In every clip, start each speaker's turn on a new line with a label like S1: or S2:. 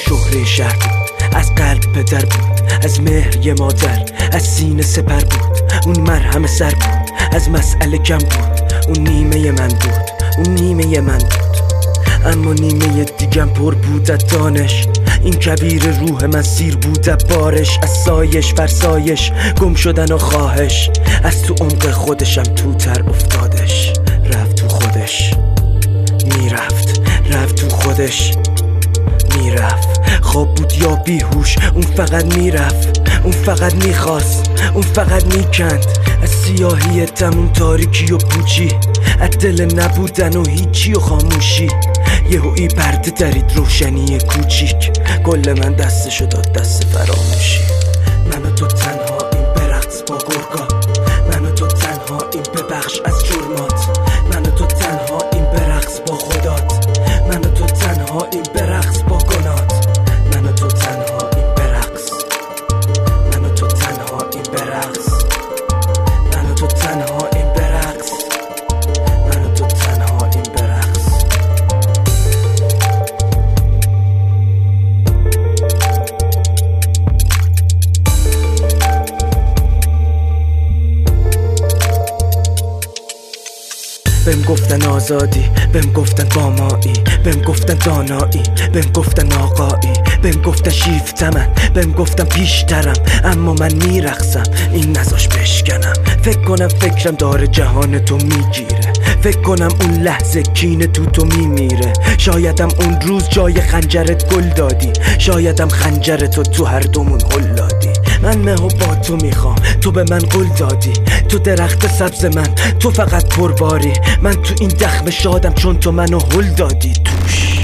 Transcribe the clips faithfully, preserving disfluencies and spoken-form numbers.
S1: شهره شهر بود، از قلب پدر بود، از مهر یه مادر، از سینه سپر بود. اون مرهم سر بود، از مسئله کم بود. اون نیمه من بود، اون نیمه من بود. اما نیمه دیگم پر بود از دانش. این کبیر روح من سیر بود از بارش، از سایش فرسایش، گم شدن و خواهش. از تو عمق خودشم تو تر افتادش. رفت تو خودش میرفت، رفت تو خودش میرفت. خواب بود یا بیهوش، اون فقط میرفت، اون فقط میخواست، اون فقط میکند. از سیاهی تموم تاریکی و پوچی، از دل نبودن و هیچی و خاموشی. یهویی پرده درید روشنی کوچیک، کل من دستشو داد دست فراموشی. من و تو تنها این برقص با گرگا، من و تو تنها این ببخش از جرمات. من و تو تنها این برقص با خدات، من و تو تنها این برقص با گنات. من و تو تنها این برقص، من و تو تنها این برقص، من و تو تنها این برقص، من و تو تنها این برقص. بهم گفتن آزادی، بهم گفتن بامایی، بهم گفتن دانایی، بهم گفتن آقایی، بهم گفتن شیفتمن، بهم گفتن پیشترم. اما من میرقصم، این نذاش بشکنم. فکر کنم فکرم داره جهان تو میگیره، فکر کنم اون لحظه کین تو تو میمیره. شایدم اون روز جای خنجرت گل دادی، شایدم خنجرتو تو هر دومون هل دادی. من مهو با تو میخوام، تو به من قول دادی. تو درخت سبز من، تو فقط پرباری. من تو این دخمه شادم چون تو منو هل دادی توش.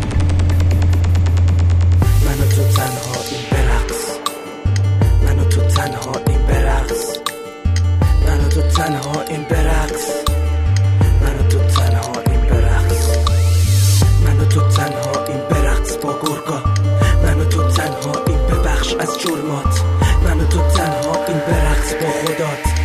S1: من و تو تنها این برقص، من و تو تنها این برقص، من و تو تنها این برقص، من و تو تنها این برقص، من و تو تنها این برقص با گرگا. من و تو تنها این ببخش از جرمات، من و تو تنها این برقص با خدات.